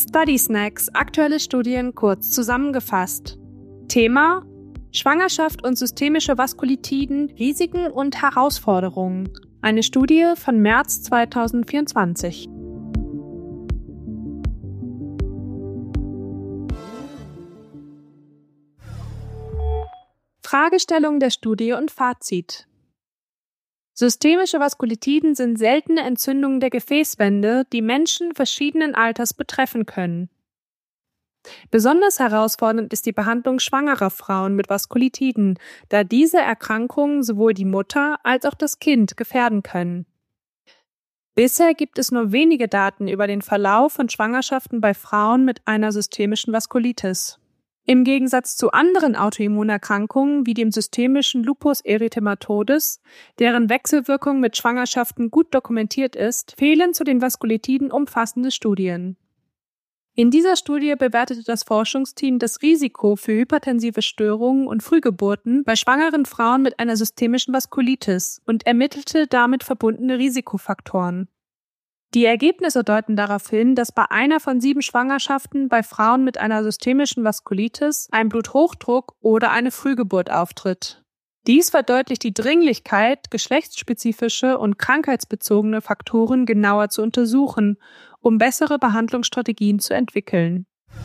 Study Snacks, aktuelle Studien kurz zusammengefasst. Thema: Schwangerschaft und systemische Vaskulitiden, Risiken und Herausforderungen. Eine Studie von März 2024. Fragestellung der Studie und Fazit. Systemische Vaskulitiden sind seltene Entzündungen der Gefäßwände, die Menschen verschiedenen Alters betreffen können. Besonders herausfordernd ist die Behandlung schwangerer Frauen mit Vaskulitiden, da diese Erkrankungen sowohl die Mutter als auch das Kind gefährden können. Bisher gibt es nur wenige Daten über den Verlauf von Schwangerschaften bei Frauen mit einer systemischen Vaskulitis. Im Gegensatz zu anderen Autoimmunerkrankungen wie dem systemischen Lupus erythematodes, deren Wechselwirkung mit Schwangerschaften gut dokumentiert ist, fehlen zu den Vaskulitiden umfassende Studien. In dieser Studie bewertete das Forschungsteam das Risiko für hypertensive Störungen und Frühgeburten bei schwangeren Frauen mit einer systemischen Vaskulitis und ermittelte damit verbundene Risikofaktoren. Die Ergebnisse deuten darauf hin, dass bei einer von 7 Schwangerschaften bei Frauen mit einer systemischen Vaskulitis ein Bluthochdruck oder eine Frühgeburt auftritt. Dies verdeutlicht die Dringlichkeit, geschlechtsspezifische und krankheitsbezogene Faktoren genauer zu untersuchen, um bessere Behandlungsstrategien zu entwickeln.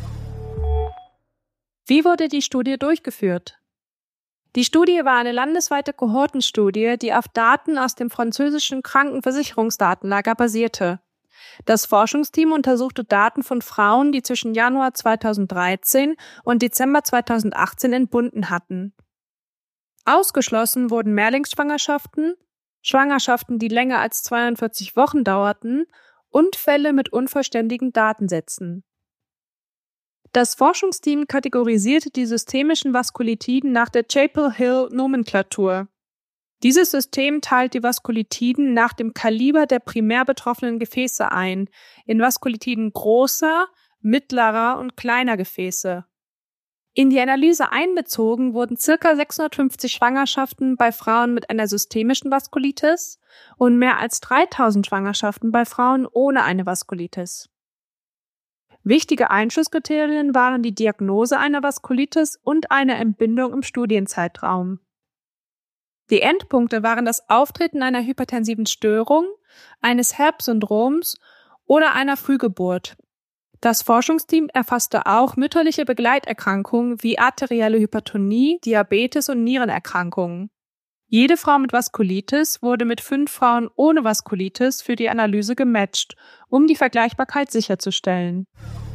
Wie wurde die Studie durchgeführt? Die Studie war eine landesweite Kohortenstudie, die auf Daten aus dem französischen Krankenversicherungsdatenlager basierte. Das Forschungsteam untersuchte Daten von Frauen, die zwischen Januar 2013 und Dezember 2018 entbunden hatten. Ausgeschlossen wurden Mehrlingsschwangerschaften, Schwangerschaften, die länger als 42 Wochen dauerten und Fälle mit unvollständigen Datensätzen. Das Forschungsteam kategorisierte die systemischen Vaskulitiden nach der Chapel-Hill-Nomenklatur. Dieses System teilt die Vaskulitiden nach dem Kaliber der primär betroffenen Gefäße ein, in Vaskulitiden großer, mittlerer und kleiner Gefäße. In die Analyse einbezogen wurden ca. 650 Schwangerschaften bei Frauen mit einer systemischen Vaskulitis und mehr als 3000 Schwangerschaften bei Frauen ohne eine Vaskulitis. Wichtige Einschlusskriterien waren die Diagnose einer Vaskulitis und eine Entbindung im Studienzeitraum. Die Endpunkte waren das Auftreten einer hypertensiven Störung, eines HELLP-Syndroms oder einer Frühgeburt. Das Forschungsteam erfasste auch mütterliche Begleiterkrankungen wie arterielle Hypertonie, Diabetes und Nierenerkrankungen. Jede Frau mit Vaskulitis wurde mit 5 Frauen ohne Vaskulitis für die Analyse gematcht, um die Vergleichbarkeit sicherzustellen.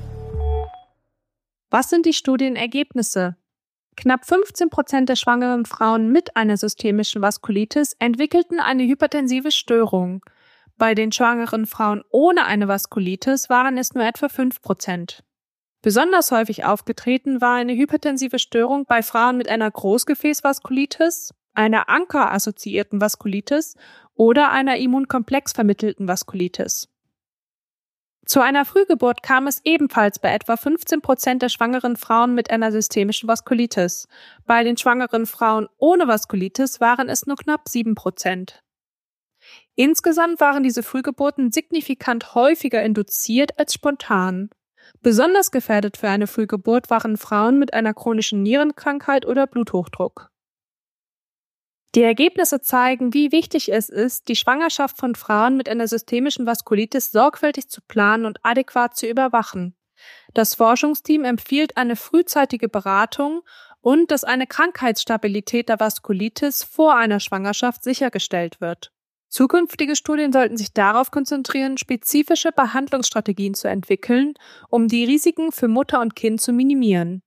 Was sind die Studienergebnisse? Knapp 15% der schwangeren Frauen mit einer systemischen Vaskulitis entwickelten eine hypertensive Störung. Bei den schwangeren Frauen ohne eine Vaskulitis waren es nur etwa 5%. Besonders häufig aufgetreten war eine hypertensive Störung bei Frauen mit einer Großgefäßvaskulitis, einer Anker-assoziierten Vaskulitis oder einer immunkomplexvermittelten Vaskulitis. Zu einer Frühgeburt kam es ebenfalls bei etwa 15% der schwangeren Frauen mit einer systemischen Vaskulitis. Bei den schwangeren Frauen ohne Vaskulitis waren es nur knapp 7%. Insgesamt waren diese Frühgeburten signifikant häufiger induziert als spontan. Besonders gefährdet für eine Frühgeburt waren Frauen mit einer chronischen Nierenkrankheit oder Bluthochdruck. Die Ergebnisse zeigen, wie wichtig es ist, die Schwangerschaft von Frauen mit einer systemischen Vaskulitis sorgfältig zu planen und adäquat zu überwachen. Das Forschungsteam empfiehlt eine frühzeitige Beratung und dass eine Krankheitsstabilität der Vaskulitis vor einer Schwangerschaft sichergestellt wird. Zukünftige Studien sollten sich darauf konzentrieren, spezifische Behandlungsstrategien zu entwickeln, um die Risiken für Mutter und Kind zu minimieren.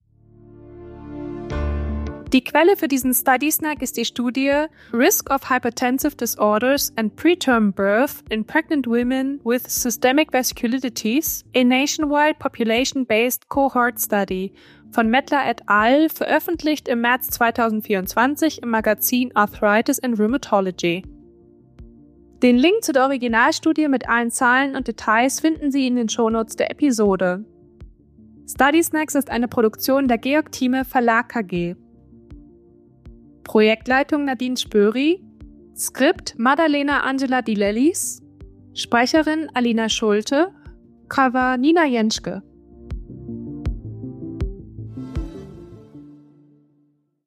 Die Quelle für diesen Study Snack ist die Studie Risk of Hypertensive Disorders and Preterm Birth in Pregnant Women with Systemic Vasculitides, a Nationwide Population-Based Cohort Study von Mettler et al., veröffentlicht im März 2024 im Magazin Arthritis and Rheumatology. Den Link zu der Originalstudie mit allen Zahlen und Details finden Sie in den Shownotes der Episode. Study Snacks ist eine Produktion der Georg Thieme Verlag KG. Projektleitung Nadine Spöri, Skript Madalena Angela Di Lellis, Sprecherin Alina Schulte, Kavalina Jenschke.